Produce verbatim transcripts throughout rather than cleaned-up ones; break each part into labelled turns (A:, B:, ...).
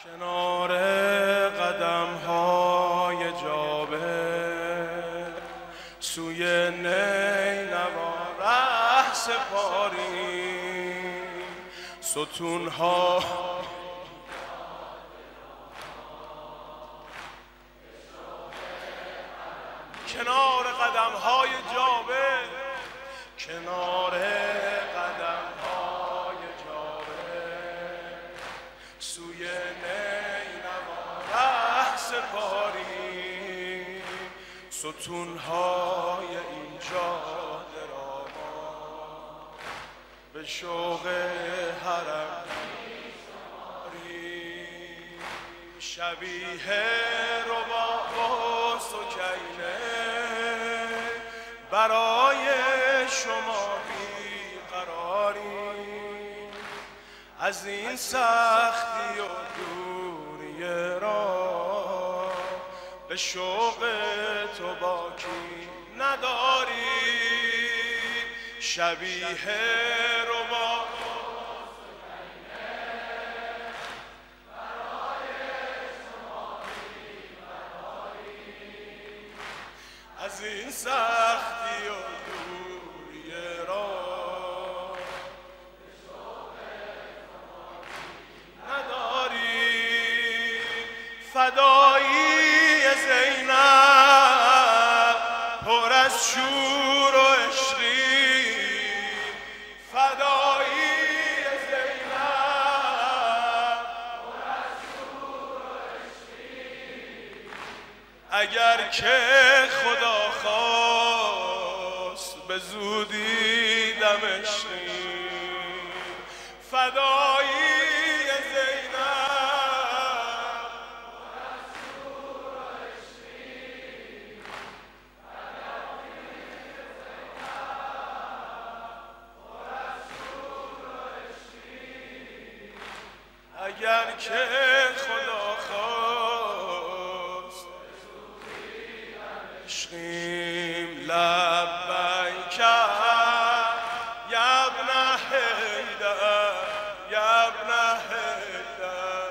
A: کنار قدم های جابر سوی نینوا ره سپاریم ستون ها کنار قدم های جابر کنار قدم های جابر سوی نینوا ره سپاریم ستون های اینجا دراما به شوق حرم شبیه رباب و سکینه برای شما بیقراریم از این سختی و دوری را به شوق تو باکی نداریم شبیه رباب از این سختی و دوری را نداری فدایی زینب پر از شور و عشقی فدایی زینب پر از شور و عشقی اگر که خدا خواست به زودی دمشقیم فدایی زینب پر از شور و عشقی فدایی زینب پر از شور و عشقی اگر که خدا خواست عشقیم لبیک یا ابن حیدر یا ابن حیدر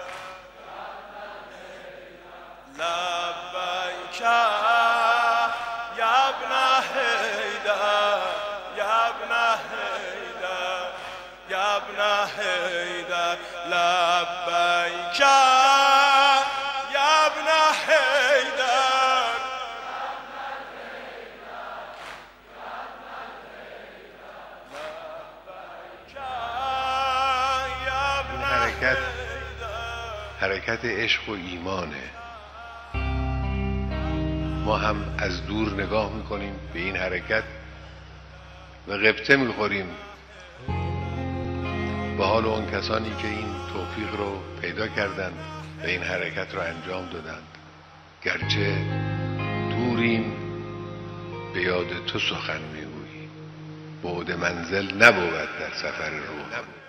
A: لبیک یا ابن حیدر یا ابن حیدر یا ابن حیدر لبیک یا ابن حیدر
B: حرکت حرکت عشق و ایمانه. ما هم از دور نگاه میکنیم به این حرکت و غبطه میخوریم به حال اون کسانی که این توفیق رو پیدا کردند و این حرکت رو انجام دادند. گرچه دوریم به یاد تو سخن میگویی بعد منزل نبود در سفر روح.